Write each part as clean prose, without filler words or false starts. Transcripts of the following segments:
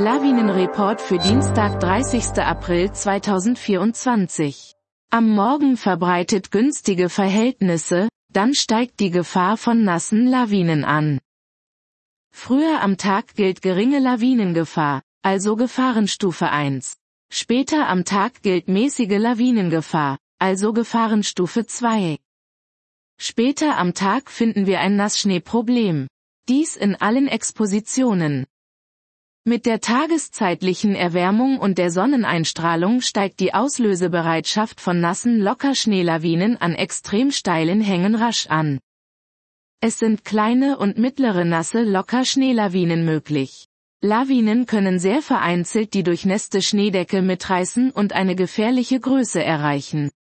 Lawinenreport für Dienstag 30. April 2024. Am Morgen verbreitet günstige Verhältnisse, dann steigt die Gefahr von nassen Lawinen an. Früher am Tag gilt geringe Lawinengefahr, also Gefahrenstufe 1. Später am Tag gilt mäßige Lawinengefahr, also Gefahrenstufe 2. Später am Tag finden wir ein Nassschneeproblem. Dies in allen Expositionen. Mit der tageszeitlichen Erwärmung und der Sonneneinstrahlung steigt die Auslösebereitschaft von nassen Lockerschneelawinen an extrem steilen Hängen rasch an. Es sind kleine und mittlere nasse Lockerschneelawinen möglich. Lawinen können sehr vereinzelt die durchnässte Schneedecke mitreißen und eine gefährliche Größe erreichen.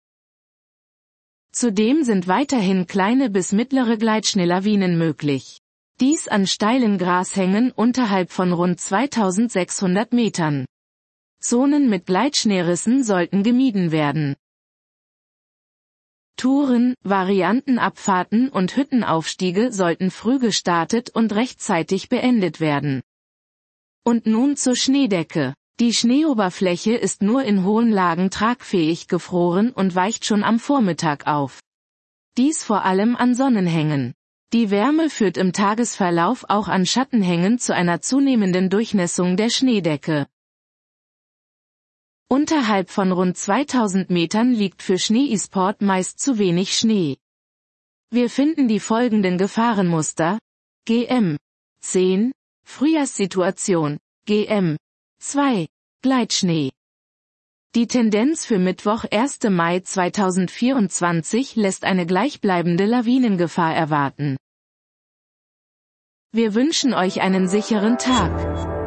Zudem sind weiterhin kleine bis mittlere Gleitschneelawinen möglich. Dies an steilen Grashängen unterhalb von rund 2600 Metern. Zonen mit Gleitschneerissen sollten gemieden werden. Touren, Variantenabfahrten und Hüttenaufstiege sollten früh gestartet und rechtzeitig beendet werden. Und nun zur Schneedecke. Die Schneeoberfläche ist nur in hohen Lagen tragfähig gefroren und weicht schon am Vormittag auf. Dies vor allem an Sonnenhängen. Die Wärme führt im Tagesverlauf auch an Schattenhängen zu einer zunehmenden Durchnässung der Schneedecke. Unterhalb von rund 2000 Metern liegt für Schneesport meist zu wenig Schnee. Wir finden die folgenden Gefahrenmuster: GM 10, Frühjahrssituation, GM 2, Gleitschnee. Die Tendenz für Mittwoch 1. Mai 2024 lässt eine gleichbleibende Lawinengefahr erwarten. Wir wünschen euch einen sicheren Tag.